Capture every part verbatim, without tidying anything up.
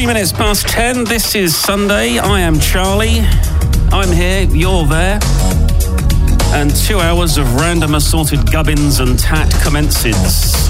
Three minutes past ten. This is Sunday. I am Charlie. I'm here. You're there. And two hours of random assorted gubbins and tat commences.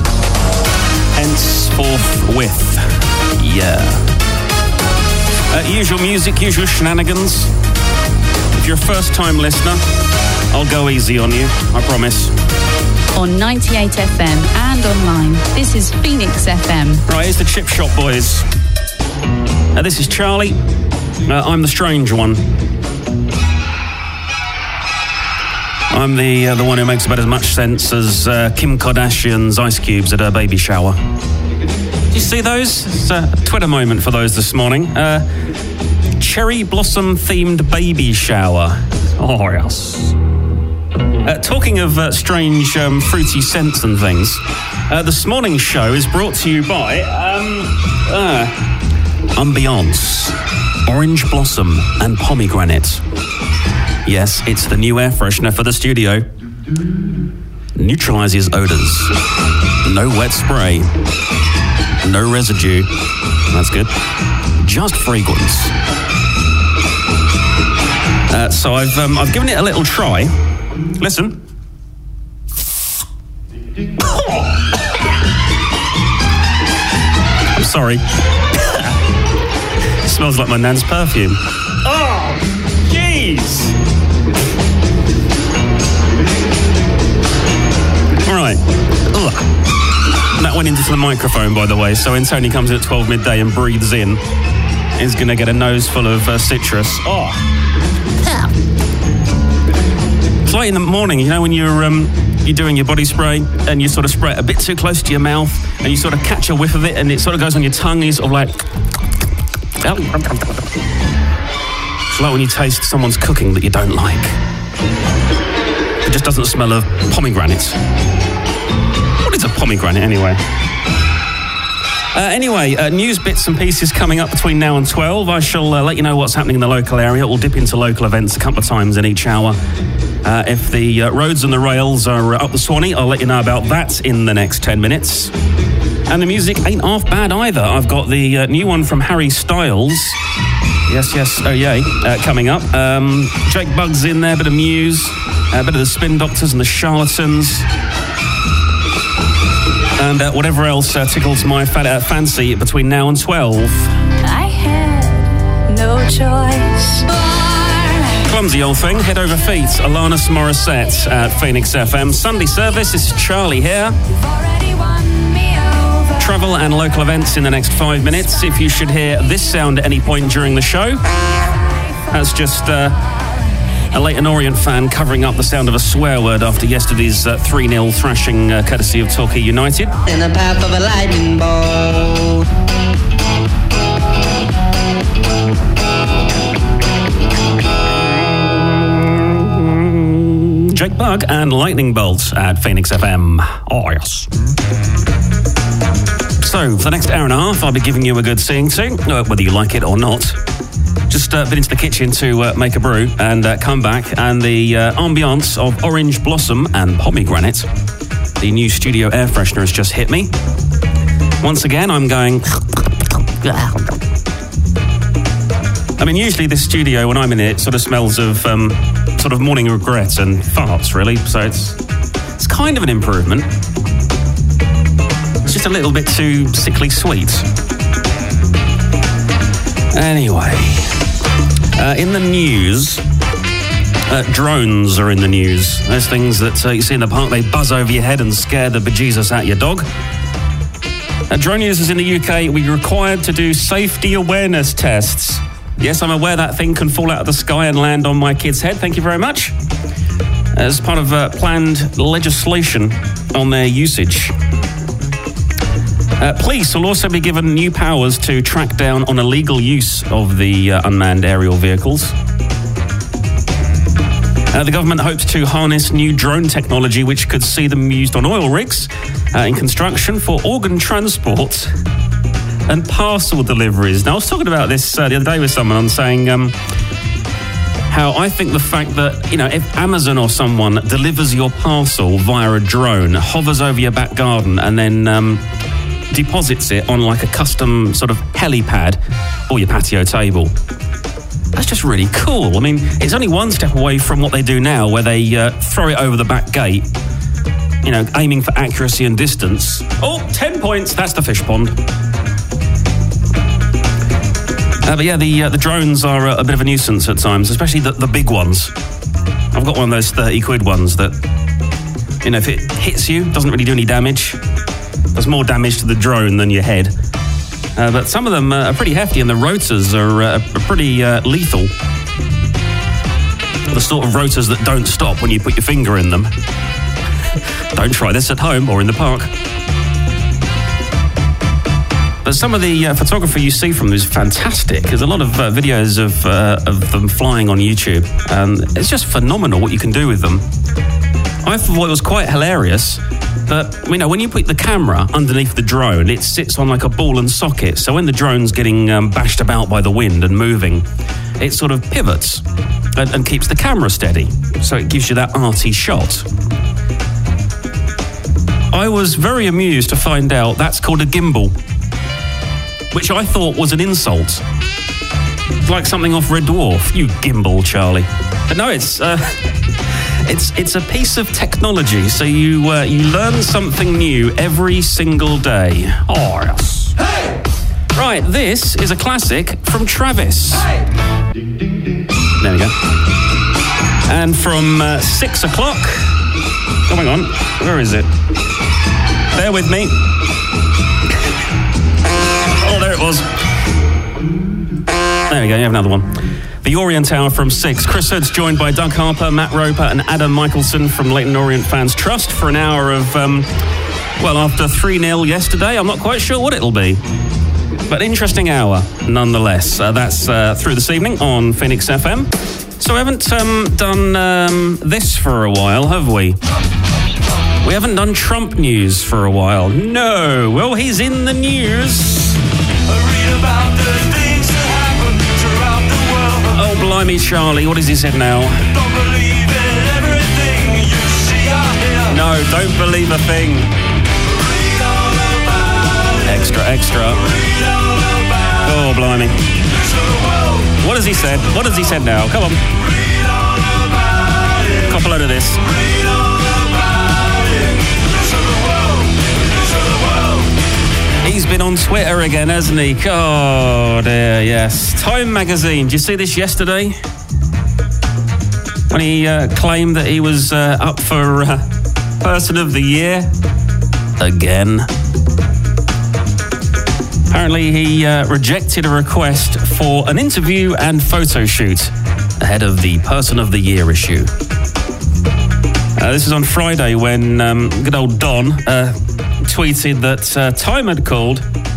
Henceforthwith. Yeah. Uh, usual music, usual shenanigans. If you're a first-time listener, I'll go easy on you, I promise. On ninety-eight F M and online, this is Phoenix F M. Right, here's the Chip Shop Boys. Uh, this is Charlie. Uh, I'm the strange one. I'm the uh, the one who makes about as much sense as uh, Kim Kardashian's ice cubes at her baby shower. Did you see those? It's a Twitter moment for those this morning. Uh, cherry blossom themed baby shower. Oh, yes. Uh, talking of uh, strange um, fruity scents and things, uh, this morning's show is brought to you by um, uh, Ambiance, Orange Blossom and Pomegranate. Yes, it's the new air freshener for the studio. Neutralizes odors. No wet spray. No residue. That's good. Just fragrance. Uh, so I've um, I've given it a little try. Listen. I'm sorry. It smells like my nan's perfume. Oh, jeez. All right. Ugh. That went into the microphone, by the way, so when Tony comes in at twelve midday and breathes in, he's going to get a nose full of uh, citrus. Oh. It's like in the morning, you know, when you're um, you're doing your body spray and you sort of spray it a bit too close to your mouth and you sort of catch a whiff of it and it sort of goes on your tongue and you sort of like... It's like when you taste someone's cooking that you don't like. It just doesn't smell of pomegranate. What is a pomegranate anyway? Uh, anyway, uh, news bits and pieces coming up between now and twelve. I shall uh, let you know what's happening in the local area. We'll dip into local events a couple of times in each hour. Uh, if the uh, roads and the rails are uh, up the Swanee, I'll let you know about that in the next ten minutes. And the music ain't half bad either. I've got the uh, new one from Harry Styles. Yes, yes, oh yay, uh, coming up. Um, Jake Bugg's in there, bit of Muse, a uh, bit of the Spin Doctors and the Charlatans. And uh, whatever else uh, tickles my fat, uh, fancy between now and twelve. I had no choice. Clumsy old thing, head over feet. Alanis Morissette at Phoenix F M. Sunday service, this is Charlie here. Travel and local events in the next five minutes. If you should hear this sound at any point during the show, that's just uh, a Leyton Orient fan covering up the sound of a swear word after yesterday's uh, three nil thrashing uh, courtesy of Torquay United. In the path of a lightning bolt. Jake Bugg and Lightning Bolt at Phoenix F M. Oh, yes. So, for the next hour and a half, I'll be giving you a good seeing to, uh, whether you like it or not. Just uh, been into the kitchen to uh, make a brew and uh, come back, and the uh, ambiance of Orange Blossom and Pomegranate. The new studio air freshener has just hit me. Once again, I'm going... I mean, usually this studio, when I'm in it, sort of smells of um, sort of morning regret and farts, really. So it's it's kind of an improvement. It's just a little bit too sickly sweet. Anyway, uh, in the news, uh, drones are in the news. Those things that uh, you see in the park, they buzz over your head and scare the bejesus out your dog. Uh, drone users in the U K will be required to do safety awareness tests. Yes, I'm aware that thing can fall out of the sky and land on my kid's head. Thank you very much. As part of uh, planned legislation on their usage. Uh, police will also be given new powers to track down on illegal use of the uh, unmanned aerial vehicles. Uh, the government hopes to harness new drone technology which could see them used on oil rigs, uh, in construction, for organ transport and parcel deliveries. Now, I was talking about this uh, the other day with someone. I'm saying um, how I think the fact that, you know, if Amazon or someone delivers your parcel via a drone, hovers over your back garden, and then um, deposits it on like a custom sort of helipad or your patio table. That's just really cool. I mean, it's only one step away from what they do now, where they uh, throw it over the back gate, you know, aiming for accuracy and distance. Oh, ten points. That's the fish pond. Uh, but yeah, the uh, the drones are a, a bit of a nuisance at times, especially the, the big ones. I've got one of those thirty quid ones that, you know, if it hits you, doesn't really do any damage. There's more damage to the drone than your head. Uh, but some of them uh, are pretty hefty, and the rotors are, uh, are pretty uh, lethal. The sort of rotors that don't stop when you put your finger in them. Don't try this at home or in the park. But some of the uh, photography you see from them is fantastic. There's a lot of uh, videos of uh, of them flying on YouTube. Um, it's just phenomenal what you can do with them. I thought it was quite hilarious that, you know, when you put the camera underneath the drone, it sits on like a ball and socket. So when the drone's getting um, bashed about by the wind and moving, it sort of pivots and, and keeps the camera steady. So it gives you that arty shot. I was very amused to find out that's called a gimbal, which I thought was an insult. Like something off Red Dwarf. You gimbal, Charlie. But no, it's uh, it's it's a piece of technology. So you uh, you learn something new every single day. Oh, yes. Hey! Right, this is a classic from Travis. Hey! There we go. And from uh, six o'clock... Oh, hang on. Where is it? Bear with me. Oh, there it was. There we go, you have another one. The Orient Hour from six. Chris Hood's joined by Doug Harper, Matt Roper and Adam Michelson from Leyton Orient Fans Trust for an hour of, um, well, after three nil yesterday, I'm not quite sure what it'll be. But interesting hour, nonetheless. Uh, that's uh, through this evening on Phoenix F M. So we haven't um, done um, this for a while, have we? We haven't done Trump news for a while. No, well, he's in the news. Read about the things that happen throughout the world. Oh, blimey, Charlie, what has he said now? Don't believe in everything you see or hear. No, don't believe a thing. Read all about it. Extra, extra. Read all about it. Oh, blimey. What has he said? What has he said now? Come on. Read all about it. Cop a load of this. Read all about it. News of the world. News of the world. He's been on Twitter again, hasn't he? Oh, dear, yes. Time magazine. Did you see this yesterday? When he uh, claimed that he was uh, up for uh, Person of the Year. Again. Apparently, he uh, rejected a request for an interview and photo shoot ahead of the Person of the Year issue. Uh, this was on Friday when um, good old Don uh, tweeted that uh, Time had called.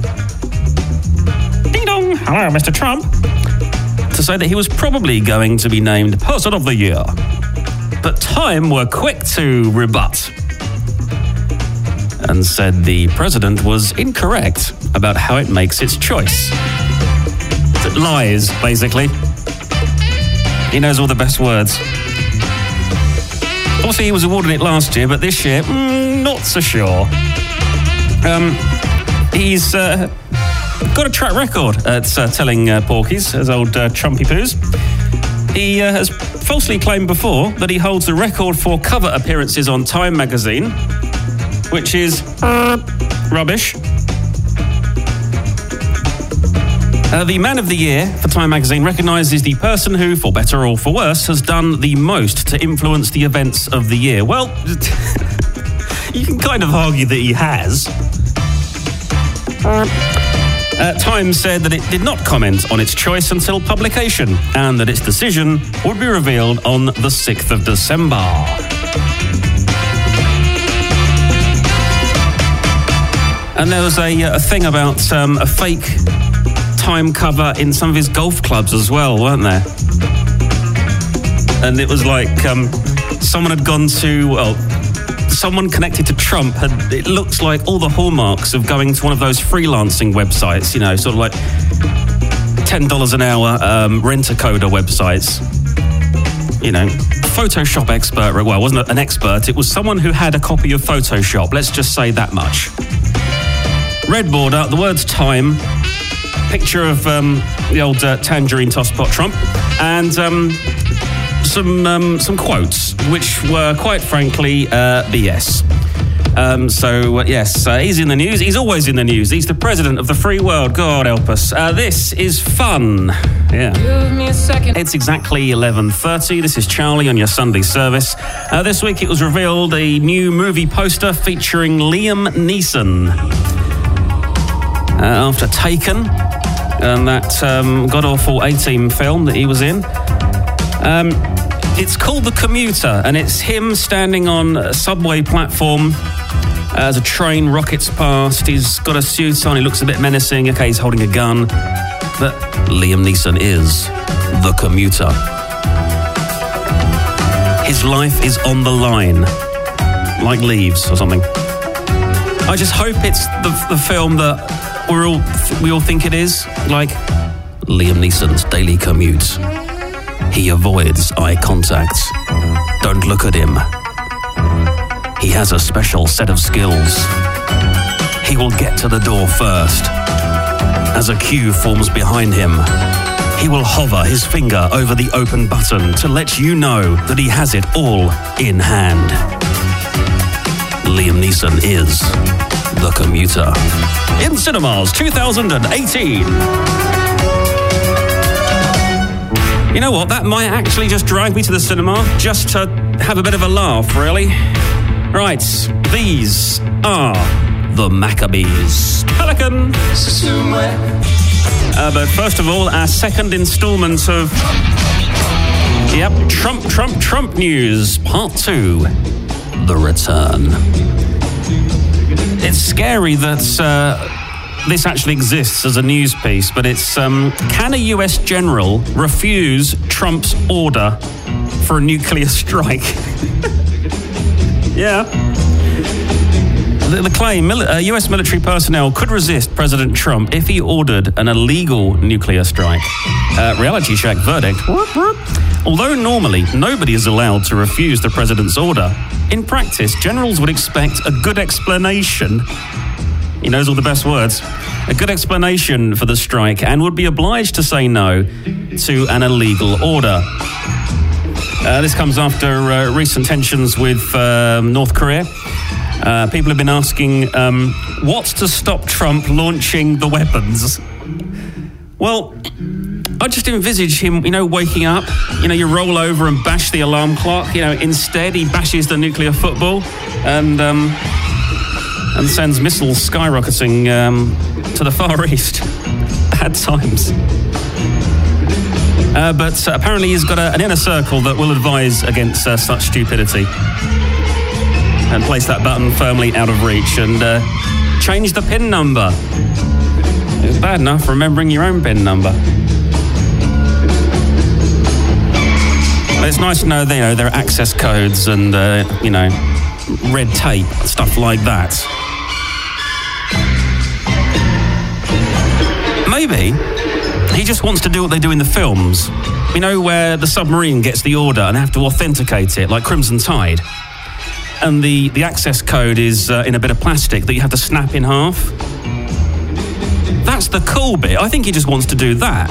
Ding dong! Hello, Mister Trump. To say that he was probably going to be named Person of the Year. But Time were quick to rebut and said the president was incorrect about how it makes its choice. It lies, basically. He knows all the best words. Obviously, he was awarded it last year, but this year, mm, not so sure. Um, he's uh, got a track record at uh, telling uh, porkies, as old uh, Trumpy Poos. He uh, has falsely claimed before that he holds the record for cover appearances on Time magazine, which is uh, rubbish. Uh, the Man of the Year for Time magazine recognises the person who, for better or for worse, has done the most to influence the events of the year. Well, you can kind of argue that he has. Uh, Time said that it did not comment on its choice until publication, and that its decision would be revealed on the sixth of December. And there was a, a thing about um, a fake Time cover in some of his golf clubs as well, weren't there? And it was like um, someone had gone to, well, someone connected to Trump had, it looks like all the hallmarks of going to one of those freelancing websites, you know, sort of like ten dollars an hour um, rent-a-coder websites. You know, Photoshop expert, well, it wasn't an expert, it was someone who had a copy of Photoshop, let's just say that much. red border, the words time, picture of um, the old uh, tangerine tosspot Trump, and um, some um, some quotes, which were, quite frankly, uh, B S. Um, so, uh, yes, uh, he's in the news. He's always in the news. He's the president of the free world. God help us. Uh, this is fun. Yeah. Give me a second. It's exactly eleven thirty. This is Charlie on your Sunday service. Uh, this week it was revealed a new movie poster featuring Liam Neeson. Uh, after Taken, and that um, god-awful A-Team film that he was in. Um, it's called The Commuter, and it's him standing on a subway platform as a train rockets past. He's got a suit on, he looks a bit menacing. Okay, he's holding a gun. But Liam Neeson is the commuter. His life is on the line, like Leaves or something. I just hope it's the, the film that we're all we all think it is, like Liam Neeson's daily commute. He avoids eye contact. Don't look at him. He has a special set of skills. He will get to the door first. As a queue forms behind him, he will hover his finger over the open button to let you know that he has it all in hand. Liam Neeson is The Commuter. In cinemas twenty eighteen. You know what? That might actually just drag me to the cinema just to have a bit of a laugh, really. Right, these are the Maccabees. Pelican! Uh, but first of all, our second instalment of... Yep, Trump, Trump, Trump news, part two. The return. It's scary that uh, this actually exists as a news piece, but it's, um, can a U S general refuse Trump's order for a nuclear strike? Yeah. The, the claim, mil- uh, U S military personnel could resist President Trump if he ordered an illegal nuclear strike. Uh, reality check verdict. Whoop, whoop. Although normally nobody is allowed to refuse the president's order, in practice, generals would expect a good explanation. He knows all the best words. A good explanation for the strike and would be obliged to say no to an illegal order. Uh, this comes after uh, recent tensions with uh, North Korea. Uh, people have been asking, um, what's to stop Trump launching the weapons? Well, I just envisage him, you know, waking up, you know, you roll over and bash the alarm clock. You know, instead he bashes the nuclear football and um, and sends missiles skyrocketing um, to the Far East at times. Uh, but uh, apparently he's got a, an inner circle that will advise against uh, such stupidity. And place that button firmly out of reach and uh, change the PIN number. It's bad enough remembering your own PIN number. But it's nice to know that, you know, there are access codes and, uh, you know, red tape, stuff like that. Maybe he just wants to do what they do in the films. You know, where the submarine gets the order and they have to authenticate it, like Crimson Tide. And the, the access code is uh, in a bit of plastic that you have to snap in half. That's the cool bit. I think he just wants to do that.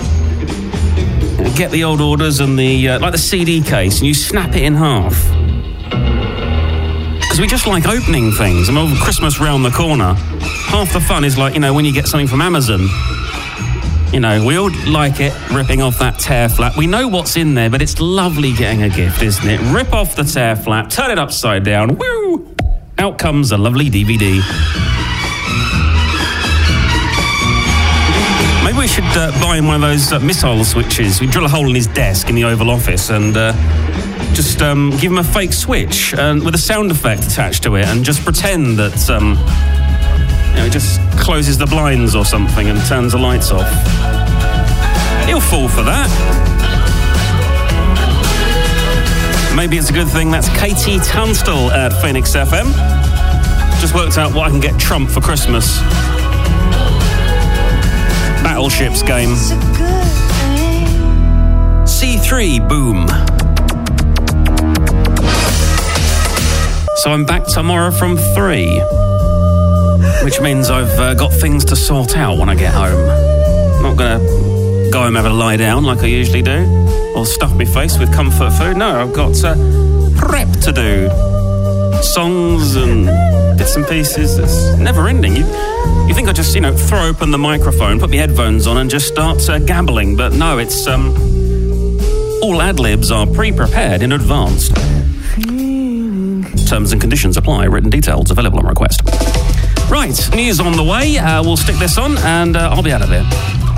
Get the old orders and the, uh, like the C D case, and you snap it in half. Because we just like opening things. I mean, Christmas round the corner. Half the fun is like, you know, when you get something from Amazon. You know, we all like it, ripping off that tear flap. We know what's in there, but it's lovely getting a gift, isn't it? Rip off the tear flap, turn it upside down, woo! Out comes a lovely D V D. Maybe we should uh, buy him one of those uh, missile switches. We drill a hole in his desk in the Oval Office and uh, just um, give him a fake switch uh, with a sound effect attached to it and just pretend that... Um, You know, he just closes the blinds or something and turns the lights off. He'll fall for that. Maybe it's a good thing that's Katie Tunstall at Phoenix F M. Just worked out what I can get Trump for Christmas. Battleships game. C three, boom. So I'm back tomorrow from three. which means I've uh, got things to sort out when I get home. I'm not going to go home and have a lie down like I usually do, or stuff my face with comfort food. No, I've got uh, prep to do. Songs and bits and pieces. It's never ending. You, you think I just, you know, throw open the microphone, put my headphones on and just start uh, gabbling, but no, it's... um. All ad-libs are pre-prepared in advance. Terms and conditions apply. Written details available on request. Right, news on the way. Uh, we'll stick this on and uh, I'll be out of here.